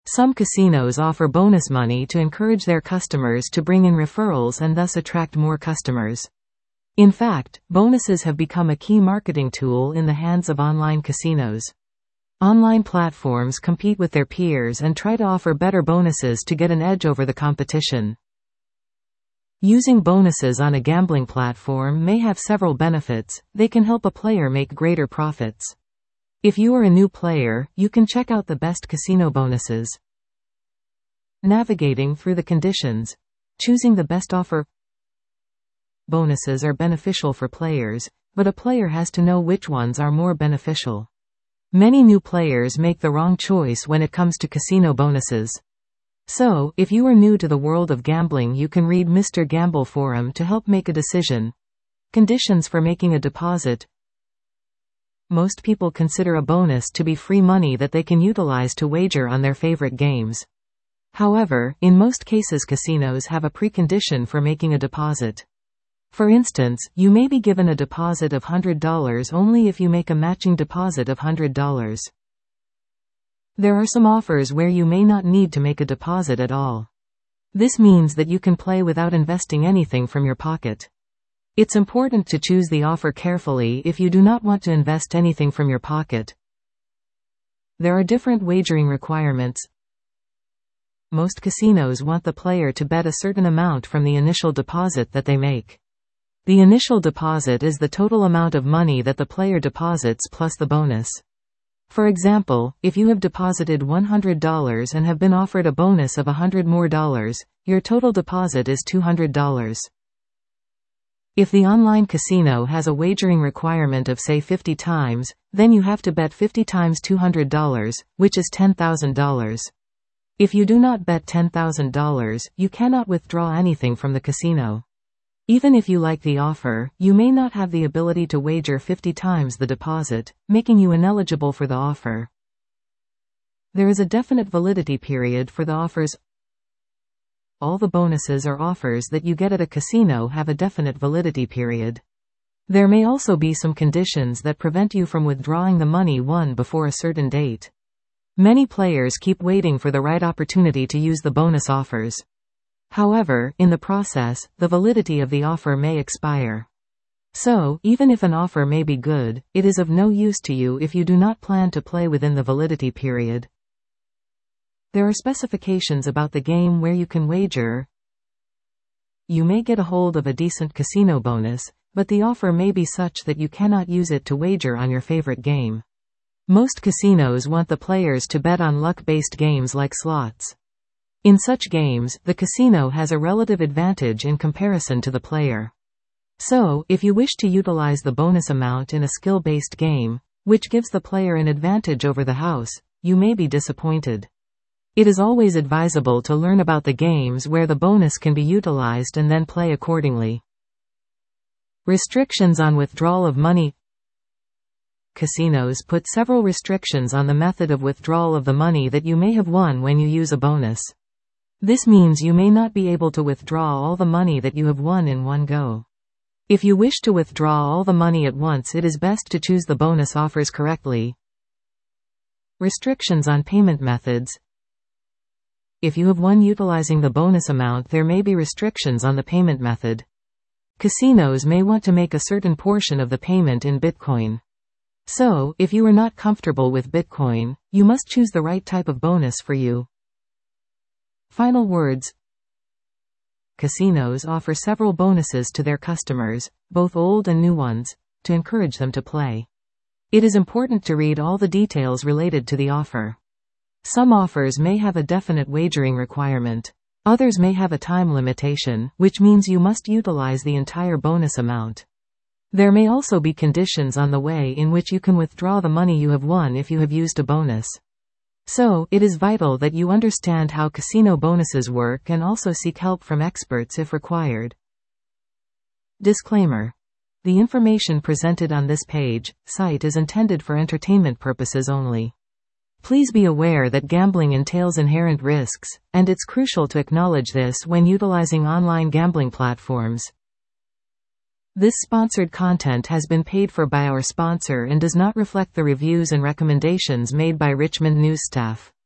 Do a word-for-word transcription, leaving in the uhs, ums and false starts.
Some casinos offer bonus money to encourage their customers to bring in referrals and thus attract more customers. In fact, bonuses have become a key marketing tool in the hands of online casinos. Online platforms compete with their peers and try to offer better bonuses to get an edge over the competition. Using bonuses on a gambling platform may have several benefits. They can help a player make greater profits. If you are a new player, you can check out the best casino bonuses. Navigating through the conditions. Choosing the best offer. Bonuses are beneficial for players, but a player has to know which ones are more beneficial. Many new players make the wrong choice when it comes to casino bonuses. So, if you are new to the world of gambling, you can read Mister Gamble Forum to help make a decision. Conditions for making a deposit. Most people consider a bonus to be free money that they can utilize to wager on their favorite games. However, in most cases casinos have a precondition for making a deposit. For instance, you may be given a deposit of one hundred dollars only if you make a matching deposit of one hundred dollars. There are some offers where you may not need to make a deposit at all. This means that you can play without investing anything from your pocket. It's important to choose the offer carefully if you do not want to invest anything from your pocket. There are different wagering requirements. Most casinos want the player to bet a certain amount from the initial deposit that they make. The initial deposit is the total amount of money that the player deposits plus the bonus. For example, if you have deposited one hundred dollars and have been offered a bonus of one hundred more dollars, your total deposit is two hundred dollars. If the online casino has a wagering requirement of say fifty times, then you have to bet fifty times two hundred dollars, which is ten thousand dollars. If you do not bet ten thousand dollars, you cannot withdraw anything from the casino. Even if you like the offer, you may not have the ability to wager fifty times the deposit, making you ineligible for the offer. There is a definite validity period for the offers. All the bonuses or offers that you get at a casino have a definite validity period. There may also be some conditions that prevent you from withdrawing the money won before a certain date. Many players keep waiting for the right opportunity to use the bonus offers. However, in the process, the validity of the offer may expire. So, even if an offer may be good, it is of no use to you if you do not plan to play within the validity period. There are specifications about the game where you can wager. You may get a hold of a decent casino bonus, but the offer may be such that you cannot use it to wager on your favorite game. Most casinos want the players to bet on luck-based games like slots. In such games, the casino has a relative advantage in comparison to the player. So, if you wish to utilize the bonus amount in a skill-based game, which gives the player an advantage over the house, you may be disappointed. It is always advisable to learn about the games where the bonus can be utilized and then play accordingly. Restrictions on withdrawal of money. Casinos put several restrictions on the method of withdrawal of the money that you may have won when you use a bonus. This means you may not be able to withdraw all the money that you have won in one go. If you wish to withdraw all the money at once, it is best to choose the bonus offers correctly. Restrictions on payment methods. If you have won utilizing the bonus amount, there may be restrictions on the payment method. Casinos may want to make a certain portion of the payment in Bitcoin. So, if you are not comfortable with Bitcoin, you must choose the right type of bonus for you. Final words. Casinos offer several bonuses to their customers, both old and new ones, to encourage them to play. It is important to read all the details related to the offer. Some offers may have a definite wagering requirement. Others may have a time limitation, which means you must utilize the entire bonus amount. There may also be conditions on the way in which you can withdraw the money you have won if you have used a bonus. So, it is vital that you understand how casino bonuses work and also seek help from experts if required. Disclaimer. The information presented on this page, site is intended for entertainment purposes only. Please be aware that gambling entails inherent risks, and it's crucial to acknowledge this when utilizing online gambling platforms. This sponsored content has been paid for by our sponsor and does not reflect the reviews and recommendations made by Richmond News staff.